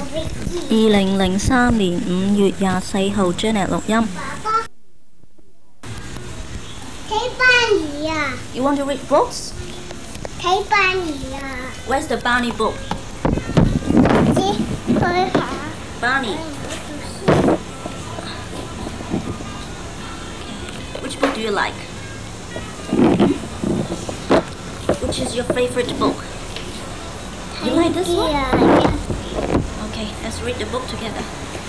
2003年5月24號 Janet 錄音。 睇班兒啊！ You want to read books? 睇班兒啊！ Where's the Barney book? 知開下。 Barney. Which book do you like? Which is your favorite book? You like this one? Okay, let's read the book together.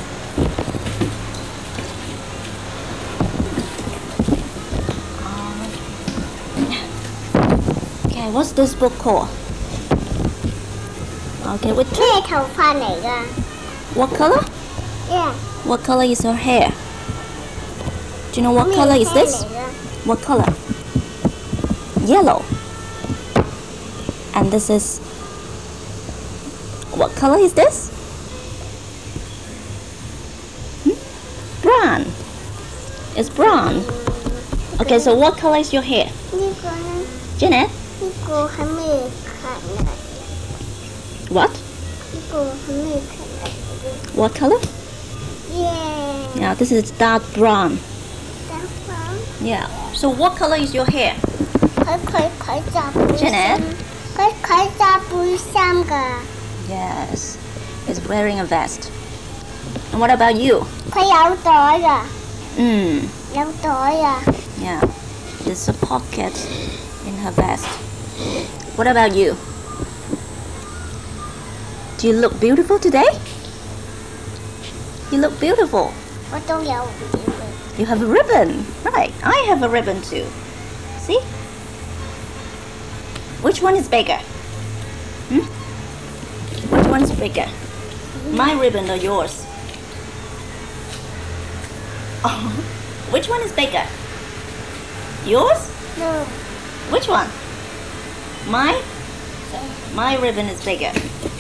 Okay, what's this book called? Okay, with 咩頭髮嚟㗎 what color? ？Yeah. What color is her hair? Do you know what color is this? What color? Yellow. And this is... what color is this? Brown. It's brown. Okay, so what color is your hair? 呢個呢？ Janet? 呢個係咩顏嚟？ What? 呢個係咩顏嚟 What color? ？Yeah. Yeah, this is dark brown. 得返。 Yeah. So what color is your hair? 佢紮背心。 Janet? 佢紮背心㗎。 Yes. He's wearing a vest. And what about you? 佢有袋㗎。 Mm. 有袋啊。 Yeah. There's a pocket in her vest. What about you? Do you look beautiful today? You look beautiful. 我都有 You have a ribbon. Right. I have a ribbon too. See? Which one is bigger? Which one's bigger? My ribbon or yours? Oh, which one is bigger? Yours? No. Which one? Mine? My ribbon is bigger.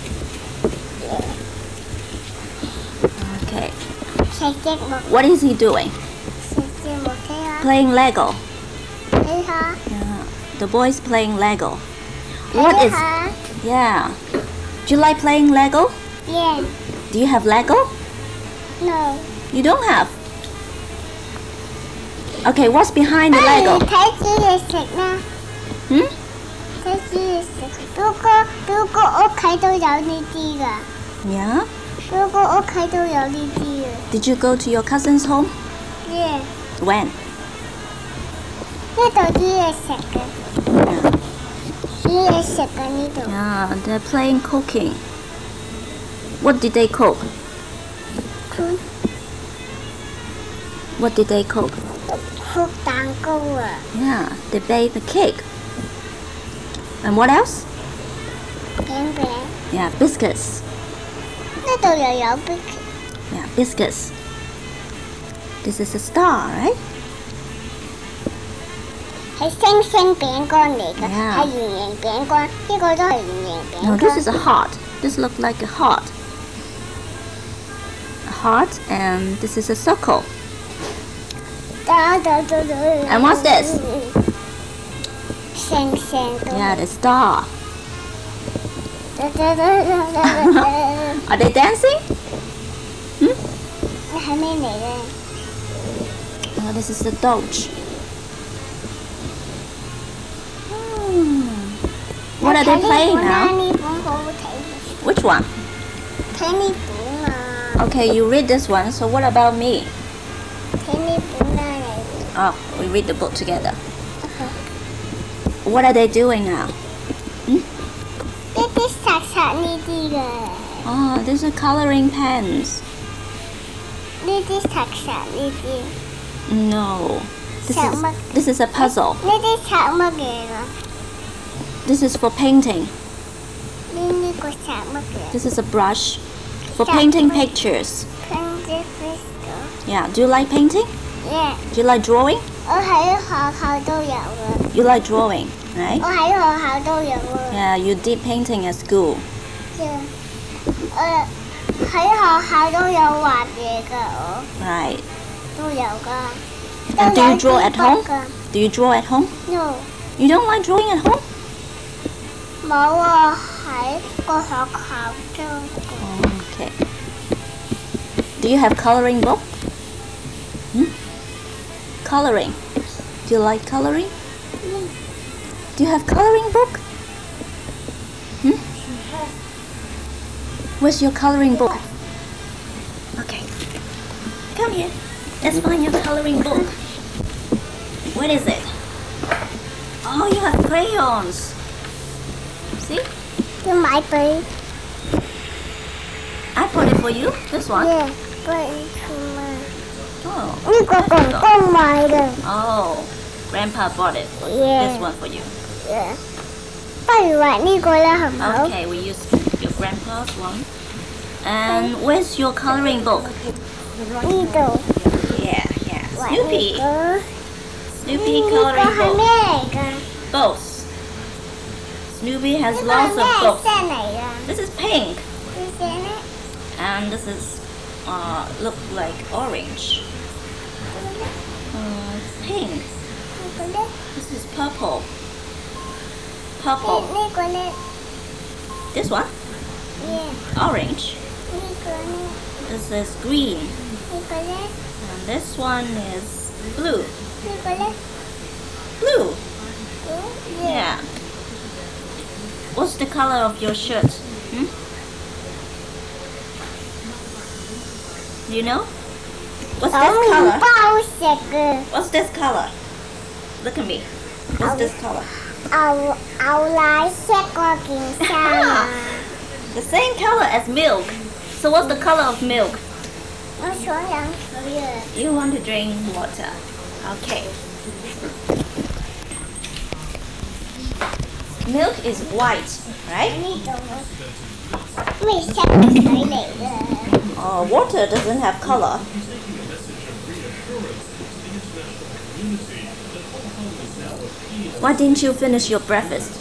Okay. 食節目 What is he doing? 食節目睇下 Playing Lego. 睇下 Yeah. The boy's playing Lego. What is... 睇下 Yeah. Do you like playing Lego? Yeah. Do you have Lego? No. You don't have. Okay, what's behind the 不 Lego? 如睇煮嘢食啦， Hmm? 睇煮嘢食。表哥屋企都有呢啲㗎， Yeah? 表哥屋企都有呢啲嘅。 Did you go to your cousin's home? Yeah. When? 呢度煮嘢食嘅， Yeah. 煮嘢食嘅呢度。 Yeah, they're playing cooking. What did they cook? What did they cook? 焗蛋糕啊， Yeah, they baked the cake. And what else? 餅餅。 Yeah, biscuits. 呢度又有冰淇 Yeah, biscuits. This is a star, right? 係星星餅乾嚟㗎， Yeah. 係圓形餅乾。呢個都係圓形 No, 餅 this 乾 is。a heart. This looks like a heart. A heart, and this is a circle. And what's this? 星星都。 Yeah, the star. Are they dancing? 係咩嚟咧？ Oh, this is the Doge. What are they playing 睇 now? 呢本好好睇， Which one? 睇呢本啊， Okay, you read this one. So what about me? 睇呢本啦你。 Oh, we read the book together. What are they doing now? 呢啲刷刷呢啲嘅， Oh, these are coloring pens. 呢啲刷刷呢啲， No. Sao This is a puzzle. 呢啲刷乜嘢㗎？ This is for painting. 呢個刷乜嘢 This is a brush for painting pictures. ？Painting crystal。 Yeah, do you like painting? Yeah， Do you like drawing? 我喺學校都有嘅， You like drawing, right? 我喺學校都有啊。 Yeah, you did painting at school. 喺學校都有畫嘢㗎，我 Right. 都有㗎。 And do you draw at home? 㗎 Do you draw at home? No， You don't like drawing at home? 冇啊，喺個學校做過。 Okay. Do you have coloring book? Coloring. Do you like coloring? Do you have coloring book? Where's your coloring book? Okay. Come here. Let's find your coloring book. What is it? Oh, you have crayons. See? You might be. I bought it for you. This one. Yeah, but it's mine. Oh. 呢個公公買嘅。 Oh. Grandpa bought it. Yeah. This one for you. Yeah. 不如畫呢個啦，好唔好？ Okay, we use your grandpa's one. And where's your coloring book? 呢度 Yeah. 畫呢 Snoopy. 個。 Snoopy 呢個 coloring 係 book. 咩嚟㗎？ Both. Snoopy has 呢個 lots 係 of 咩 books. 色嚟㗎？ This is pink. 呢隻咧？ And this is look like orange. Pink. 呢個咧？ This is purple. 呢 Purple. 呢個咧？ This one. Yeah. Orange. 呢個咧？ This is green. 呢個咧？ And this one is blue. 呢個咧？ Blue. Yeah. Yeah. What's the color of your shirt? Do you know? What's 有 this 麵 color? 包食嘅。 What's this color? Look at me. What's this color? 牛奶色嗰件衫啊！ The same color as milk. So what's the color of milk? 我想飲水啊！ You want to drink water. Okay. Milk is white, right? 呢度咩色嘅水嚟嘅？ Water doesn't have color. Why didn't you finish your breakfast?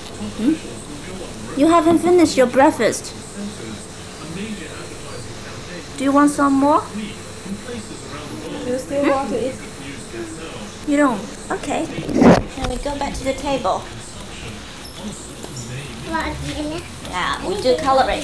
You haven't finished your breakfast. Do you want some more? You still want to eat? You don't? Okay. Then we go back to the table. 畫嘢咧， Yeah, we do coloring.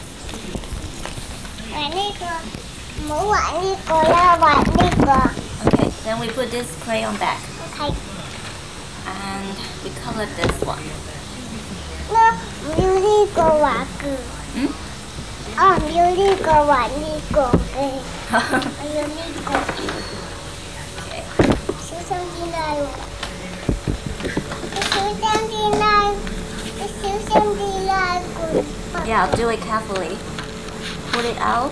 畫呢個，唔好畫呢個啦，畫呢個。 Okay, then we put this crayon back OK， and we color this one. 我唔要呢個畫嘅。我唔要呢個畫呢個嘅，我要呢個。 Okay. 小心啲啦喎！你小心啲啦！你小心啲啦！ Yeah, do it carefully. Put it out.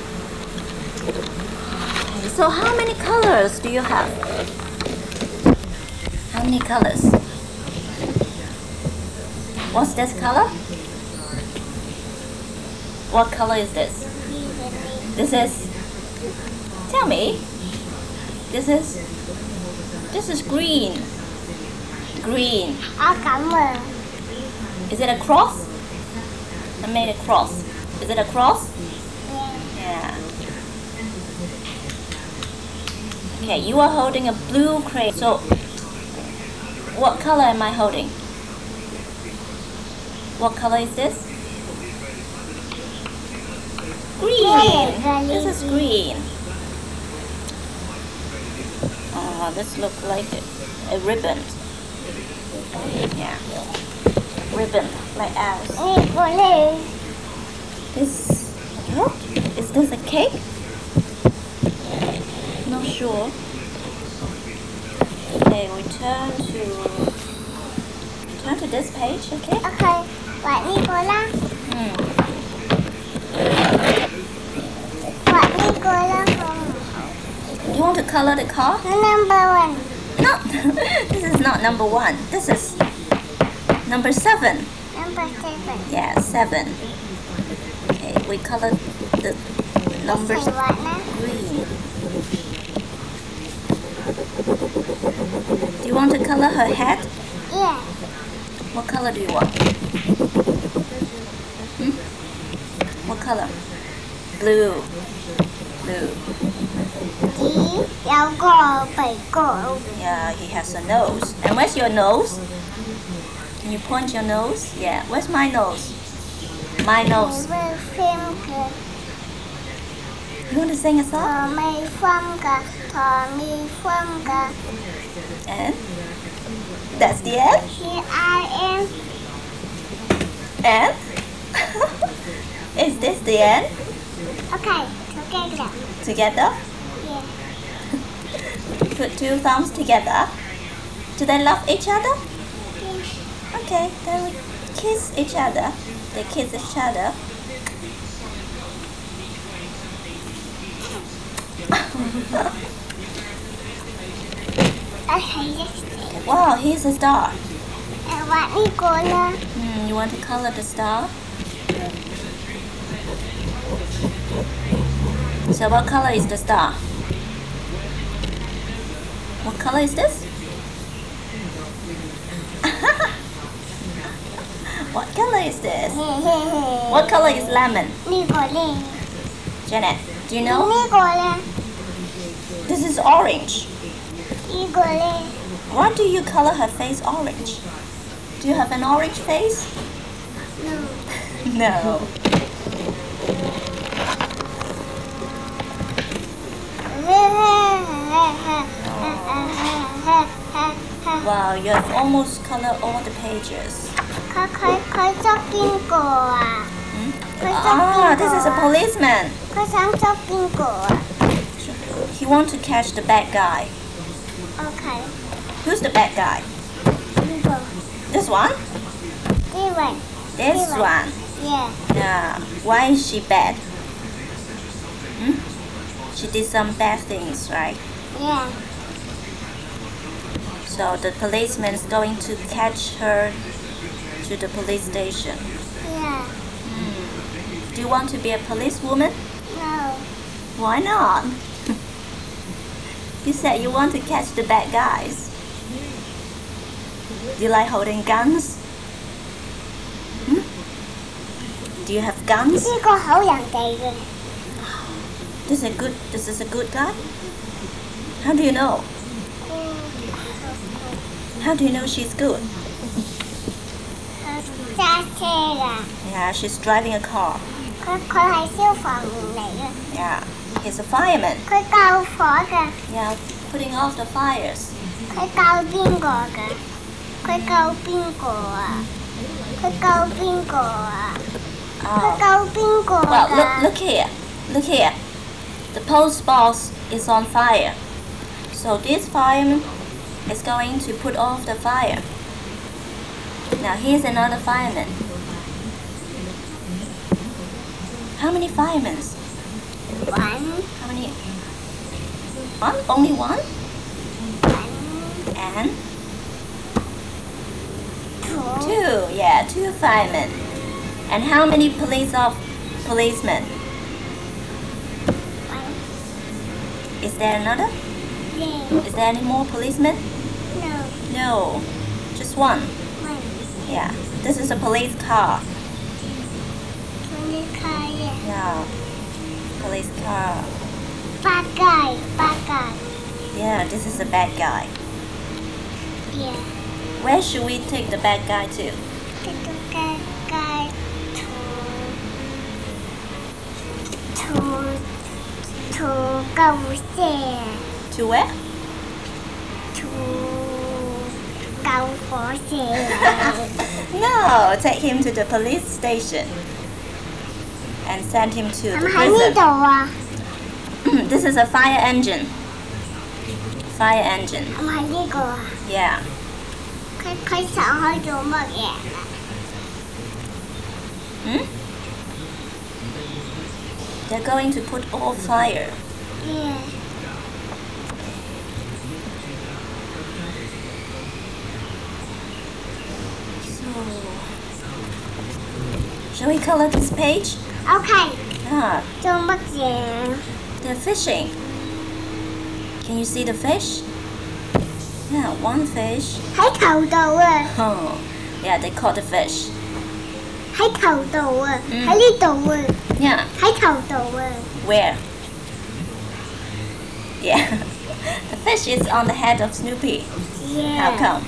Okay, so how many colors do you have? How many colors? What's this color? What color is this? This is. Tell me. This is green. Green. 我咁啊！ Is it a cross? I made a cross. Is it a cross? Yeah. Okay, you are holding a blue crayon. So, what color am I holding? What color is this? Green. This is green. Oh, this looks like a ribbon. Yeah. Ribbon, like ours. 呢個咧， This is this a cake? Not sure. Okay, we turn to this page, okay? OK，畫呢個啦， 畫呢個啦，好唔好 You want to color the car? ？Number one， No, this is not number 1. This is number 7. number seven， Yeah, 7. Okay, we color the 一 numbers 齊畫啦。 green. Do you want to color her head? Yeah， What color do you want? What color? Blue. Blue. 咦，有個鼻哥， Yeah, he has a nose. And where's your nose? Can you point your nose? Yeah, where's my nose? My nose. 會 film 佢。 You want to sing a ทอ song? ไม่ฟังกะทอมีฟังกะ And that's the end. Here I am And is this the end? Okay together Together? Yeah Put two thumbs together. Do they love each other? Yeah. Okay, then we kiss each other. They kiss each other. Okay yes Wow, here's a star. วันนี้ก่อนนะ You want to color the star? So what color is the star? What color is this? What color is this? เฮ้เฮ้เฮ้ What color is lemon? นี่ก่อนเลย Janet, do you know? นี่ก่อนเลย This is orange. นี่ก่อนเลย Why do you color her face orange? Do you have an orange face? No No. Wow, you have almost colored all the pages. เขาชอบกินก่อน Ah, this is a policeman. เขาชอบกินก่อน He wants to catch the bad guy. โอเค Who's the bad guy? นี่ก่อน This one? นี่วัน This one. Yeah Yeah. Why is she bad? Hmm? She did some bad things, right? Yeah So the policeman is going to catch her to the police station. Yeah Do you want to be a policewoman? No Why not? You said you want to catch the bad guys. Do you like holding guns? Hmm? Do you have guns? 呢個好人哋嘅 This is a good guy? How do you know? How do you know she's good? 揸車㗎 Yeah, she's driving a car. 佢係消防員嚟嘅 Yeah, he's a fireman. 佢救火嘅 Yeah, putting off the fires. 佢救邊個㗎佢救邊個啊佢救邊個啊佢 Oh. 救邊個 Well, 㗎 look here. Look here. The post box is on fire. So this fireman is going to put off the fire. Now here's another fireman. How many firemen? วัน How many? One? Only one? วัน And ถูก two. Yeah, two firemen. And how many policemen? วัน Is there another? เย่ Is there any more policemen? no No, just one. วัน Yeah, this is a police car. วันนี้ใครอ่ะ Yeah, police car. ป้าไก่ป้าไก่ Yeah, this is a bad guy. เย่ Where should we take the bad guy to? cái cái thủ thủ cầu xe To where? thủ cầu phó xe No, take him to the police station and send him to the em hãy đi prison. đồ à This is a fire engine. Fire engine. em hãy đi đồ à Yeah. cái sợ hơi đồ mà ghẻ Hmm? They're going to put all fire. yeah So, shall we color this page? ok Ah, cho mất ghẻ they're fishing. Can you see the fish? Yeah, one fish. hãy thầu đồ à Oh, yeah, they caught the fish. hãy thầu đồ à Ừ. hãy đi đồ à Yeah, hãy thầu đồ à where? Yeah, the fish is on the head of Snoopy. yeah How come?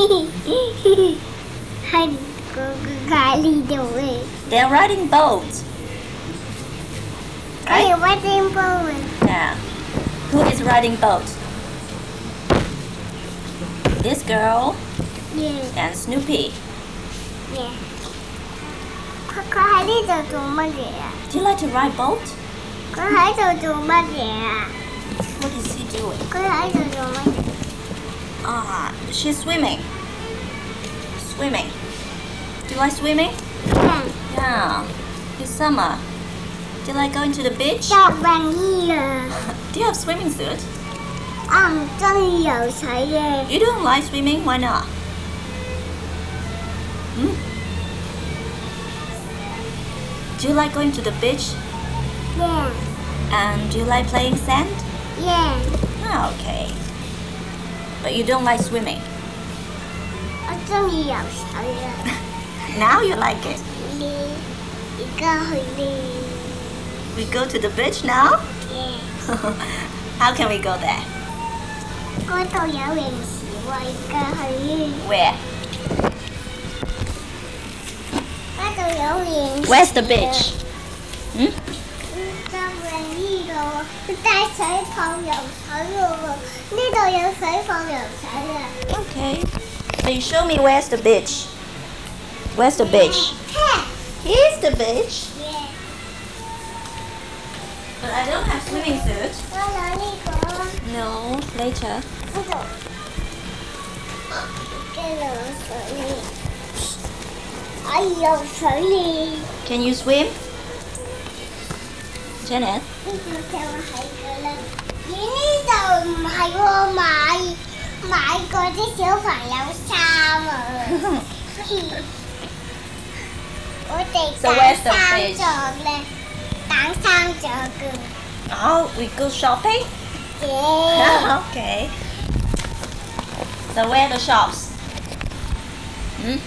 hãy gái đi đồ à They're riding boats. Hey, right? what's in boat? Yeah. Who is riding boat? This girl Yeah, and Snoopy. yeah. Có hai đứa tụi tụi mình vậy à? Do you like to ride boat? Có hai tụi tụi mình vậy à? What is he doing? Có hai tụi tụi mình. Ah, she's swimming. Swimming. Do you like swimming? Yeah. Yeah. It's summer. Do you like going to the beach? Chọc bằng gì à? Do you have swimming suit? Chân dầu sợi ghê. You don't like swimming? Why not? Hmm? Do you like going to the beach? Yeah, And do you like playing sand? yeah. Ah, okay. But you don't like swimming. Chân dầu sợi ghê. Now you like it. Đi. Đi cơ hội đi. We go to the beach now? Yeah. How can we go there? Có tôi giáo viên sĩ quay cơ hội đi. Where? Có tôi giáo viên. Where's the beach? Hmm? Cơ hội đi rồi. Tay sợi phong dầu sợi rồi. Đi tôi giáo sợi phong dầu sợi rồi. Okay. So you show me where's the beach. Where's the beach? Ha! Here's the beach. Yeah. But I don't have swimming suit. Có nói đi con. No, later. Cái lỗ sợi đi. Ai dầu sợi đi. Can you swim? Janet? Đi theo hai cái lên. Ini tao mày vô mày. Mày có cái chiếu phản lâu sao mà. Ủa thì So where's the sang fish? chợ lên. Tặng sang chợ cường. Oh, we go shopping? Yeah. Okay. So where are the shops? Hmm?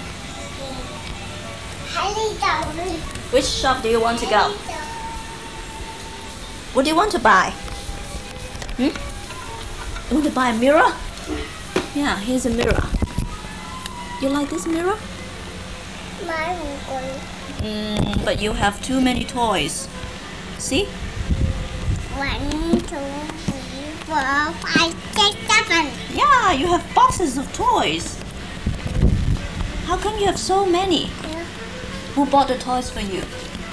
Hãy đi tàu đi. Which shop do you want to go? Hãy đi tàu. What do you want to buy? Hmm? You want to buy a mirror? Yeah, here's a mirror. You like this mirror? Mai một con. But you have too many toys. See? 1, 2, 3, 4, 5, 6, 7. Yeah, you have boxes of toys. How come you have so many? Who bought the toys for you?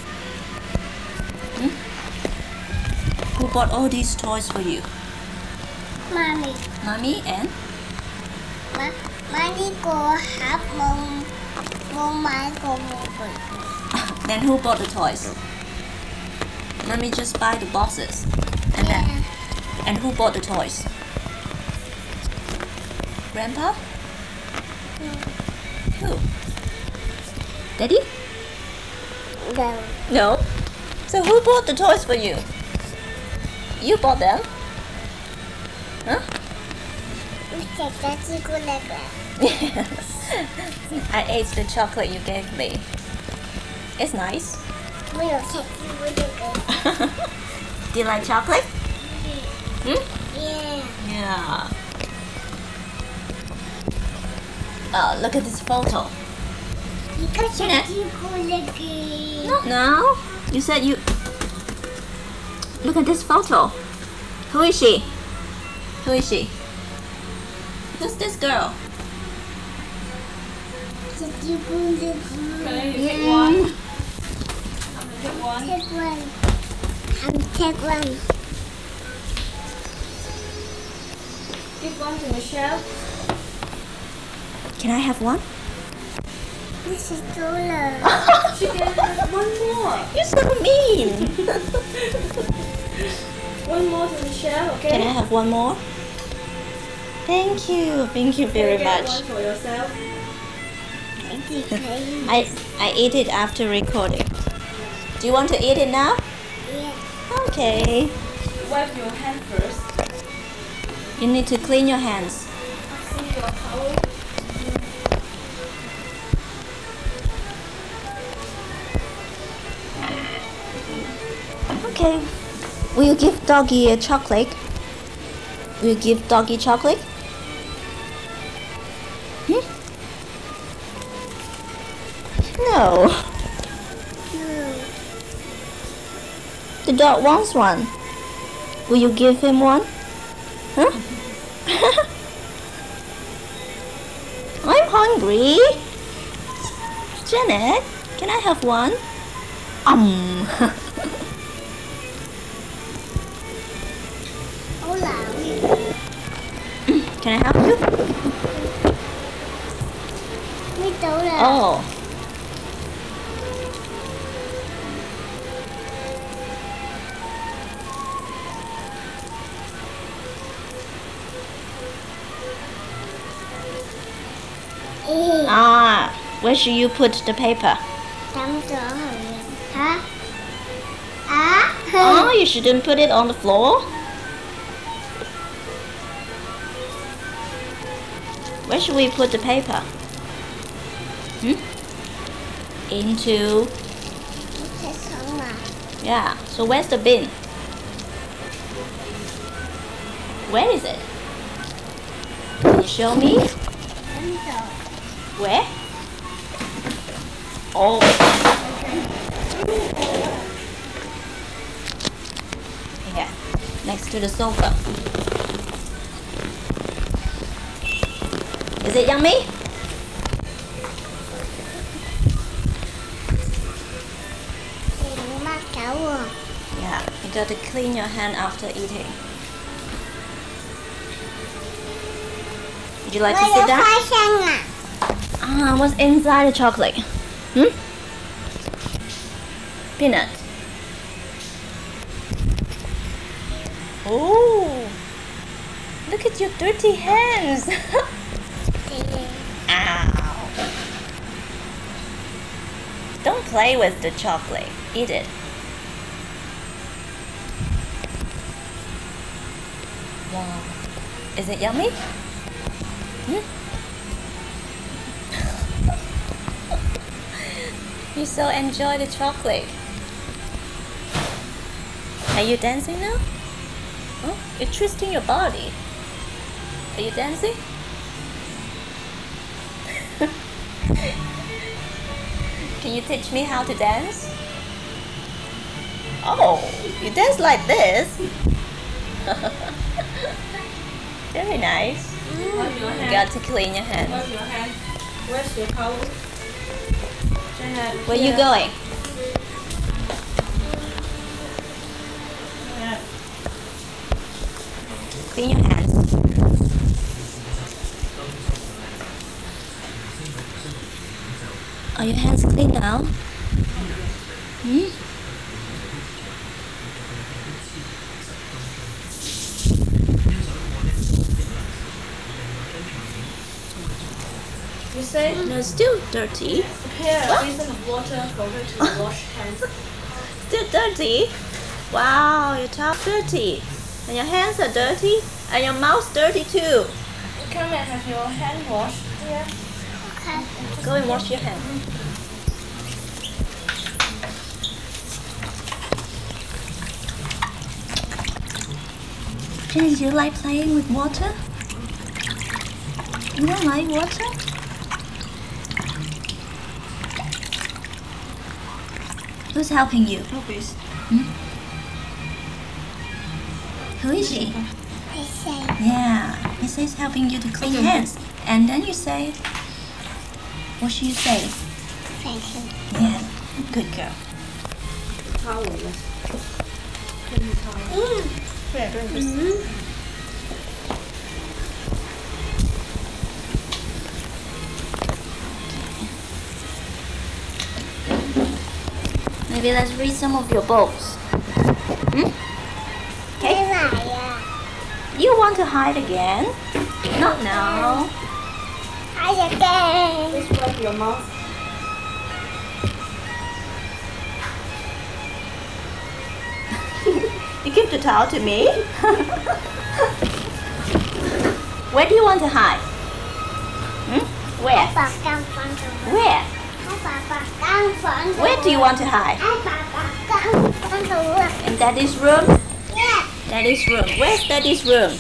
Hmm? Who bought all these toys for you? Mommy. Mommy and? Mai đi cô hát môn mai cô một phần. Then who bought the toys? Mommy just buy the boxes. And who bought the toys? Grandpa? Who? Daddy? Đâu. No. So who bought the toys for you? You bought them? Huh? Sẽ có chi cô lạc là. I ate the chocolate you gave me. It's nice. Bây giờ sẽ chi cô lạc là. Do you like chocolate? Hmm? Yeah. Yeah. Oh, look at this photo. Thì có sẽ chi cô lạc là. No. You said you. Look at this photo. Who is she? Who is she? Who's this girl? Sẽ chi cô lạc Okay, you là. pick one. I'm gonna pick one. Take one. I'm take one. Give one to Michelle. Can I have one? This is too low. She can have one more. You're so mean. One more to Michelle, okay? Can I have one more? Thank you. Thank you very Get much. one for yourself. Thì thấy. I ate it after recording. Do you want to eat it now? Yeah. Okay. Wipe your hand first. You need to clean your hands. See your towel. Okay. Will you give doggy a chocolate? Will you give doggy chocolate? Hmm? No. No. The dog wants one. Will you give him one? Huh? I'm hungry. Janet, can I have one? Ấu lợn. Can I help you? Mấy tủ lợn. Oh. Ah, where should you put the paper? Trong chỗ hả? Hả? Á. Oh, you shouldn't put it on the floor. Where should we put the paper? Into... Thế sống mà. Yeah, so where's the bin? Where is it? Can you show me? Trong chỗ. Where? Oh. Yeah, next to the sofa. Is it yummy? Nhìn mắt cháu à. Yeah, you got to clean your hand after eating. Would you like to Bây sit giờ down? khoai sang à. What's inside the chocolate? Peanut. Oh, look at your dirty hands. Ow. Don't play with the chocolate. Eat it. Wow. Is it yummy? You so enjoy the chocolate. Are you dancing now? Oh, you're twisting your body. Are you dancing? Can you teach me how to dance? Oh, you dance like this? Very nice. Wipe your You hand. got to clean your hands. Wipe your hand. Where's your towel? Janet, Where you here. going? Janet. Clean your hands. Are your hands clean now? You say No, it's still dirty. here a basin of water for her to wash hands. Still dirty? Wow, your top dirty. And your hands are dirty. And your mouth dirty too. Come and have your hand washed. Here. Okay. Go and wash your hands. Jenny, do you like playing with water? You don't like water? Who's helping you? Please. Who is she? I say. Yeah, he says helping you to clean hands. And then you say, what should you say? Thank you. Yeah, good girl. Towel. Clean towel. Here, drink this. Maybe let's read some of your books. Cái này à. You want to hide again? Not now. Ai da kê. Please wipe your mouth. You give the towel to me? Where do you want to hide? Where? Bà căng phận rồi. Where? Bà căng phận rồi. Where do you want to hide? Bà căng phận rồi. In Daddy's room? Yeah. Daddy's room. Where's Daddy's room?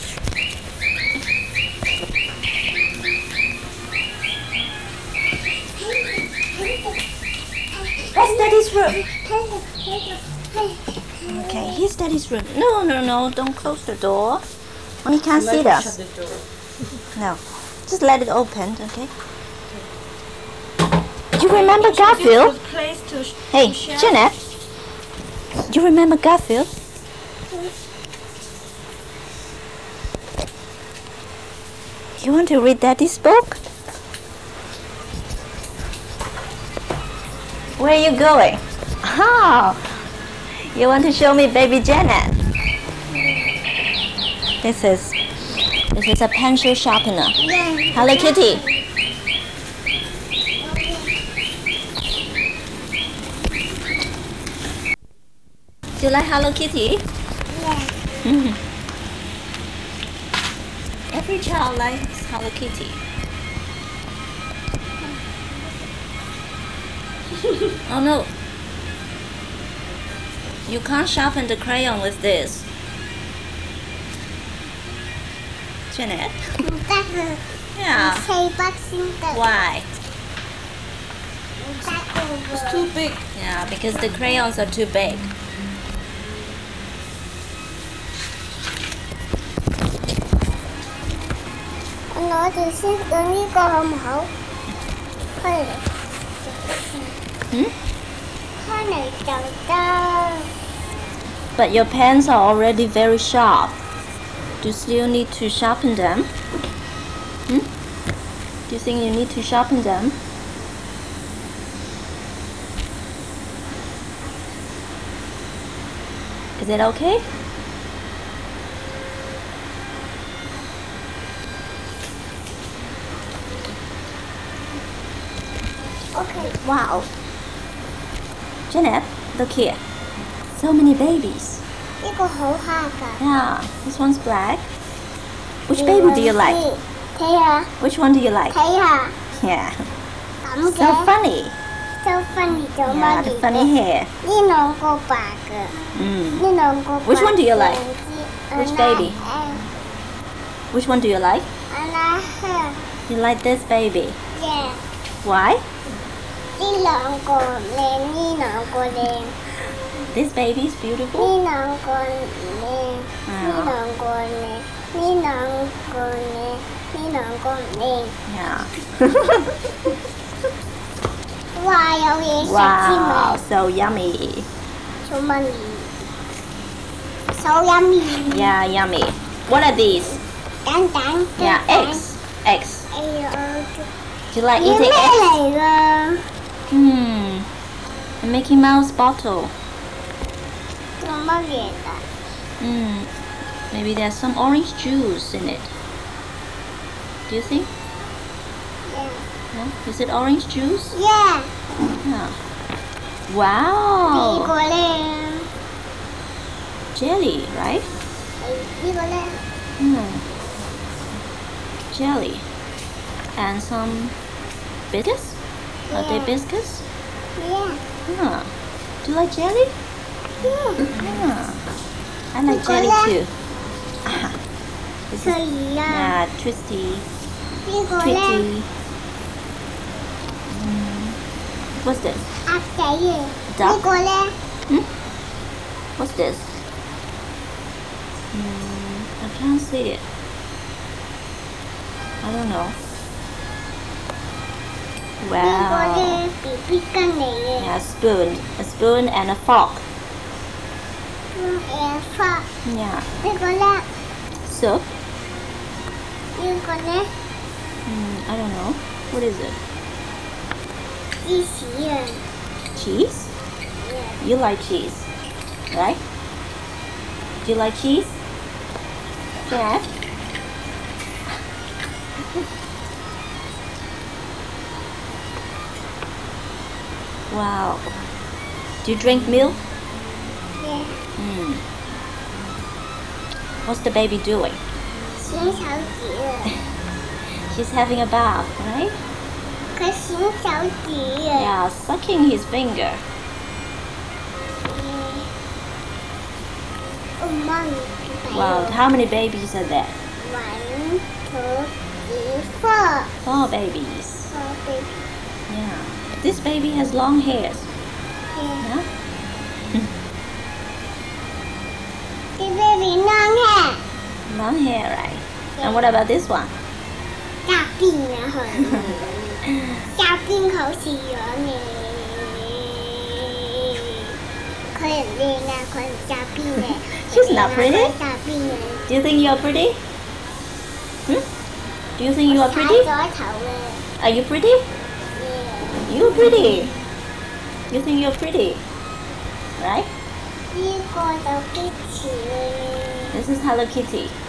Where's Daddy's room? Okay, here's Daddy's room. No, no, no, don't close the door. Mommy can't see Shut us. the door. No, just let it open, okay? Do you remember Garfield? Place to Hey, share. Jeanette. Do you remember Garfield? You want to read Daddy's book? Where are you going? Oh, you want to show me baby Janet? This is a pencil sharpener. Hello Kitty. Do you like Hello Kitty? Yeah. Every child likes Hello Kitty. Oh no. You can't sharpen the crayon with this. Janet? Yeah. Why? It's too big. Yeah, because the crayons are too big. Nói thì xếp ứng với con không hậu. Thôi Hmm? Thôi này chẳng cho. But your pens are already very sharp. Do you still need to sharpen them? Hmm? Do you think you need to sharpen them? Is it okay? Okay. Wow. Janet, look here. So many babies. Cái con hổ hai cả. Yeah, this one's black. Which baby do you like? Thế à? Which one do you like? Thế à? Yeah. Tắm So cái. funny. So funny chỗ Yeah, mà the gì funny hair. Đi nón cô bà kìa. Mm. Đi nón cô bà. Which one do you like? Which baby? Which one do you like? Anna hair. You like this baby. Yeah. Why? Đi nón cô lên, đi nón cô lên. This baby is beautiful. Đi nón cô lên. Đi nón cô lên. Đi nón cô lên. Đi nón cô lên. Yeah. Wow, 여기 Wow, so yummy. so many. So yummy. Yeah, yummy. What are these? Cắn cắn. Yeah, eggs. Eggs. Do you like Những eating cái eggs? này là A Mickey Mouse bottle. không bao giờ ta. Maybe there's some orange juice in it. Do you think? Yeah. Yeah. Is it orange juice? Yeah. Yeah. Đi Wow. cô lên. Jelly, right? Đi cô lên. Jelly. And some bitters? Are they Yeah. biscuits? Yeah. Huh. Do you like jelly? Yeah. I like jelly Nicola. too. This is Thầy là. twisty, Đi cô lên. tweety. What's this? À cái gì? Đi Duck? cô lên. What's this? I can't see it. I don't know. Đi cô Wow. lên. Bị biết căn này lên. Yeah, a spoon and a fork. Em phạt. Yeah. Đi cô lên. Soup? Đi cô lên. I don't know. What is it? Đi xí rồi. Cheese? Yeah. You like cheese, right? Do you like cheese? Jeff? Wow. Do you drink milk? Yeah. What's the baby doing? Xin cháu chị rồi. She's having a bath, right? Cái xin cháu chị rồi. Yeah, sucking his finger. Wow, how many babies are there? 1, 2, 3, 4. 4 babies. 4 baby. Yeah. This baby has long hairs. Yeah. Yeah? This baby long hair. Long hair, right? And what about this one? 大病了很，大病好喜欢你，可以练啊，可以大病嘞。 She's not pretty. 大病嘞。 Do you think you're pretty? Hmm? Do you think you are pretty? 抬咗頭咧。 Are you pretty? You're pretty. You think you're pretty? Right? 呢個就堅持咧。 This is Hello Kitty.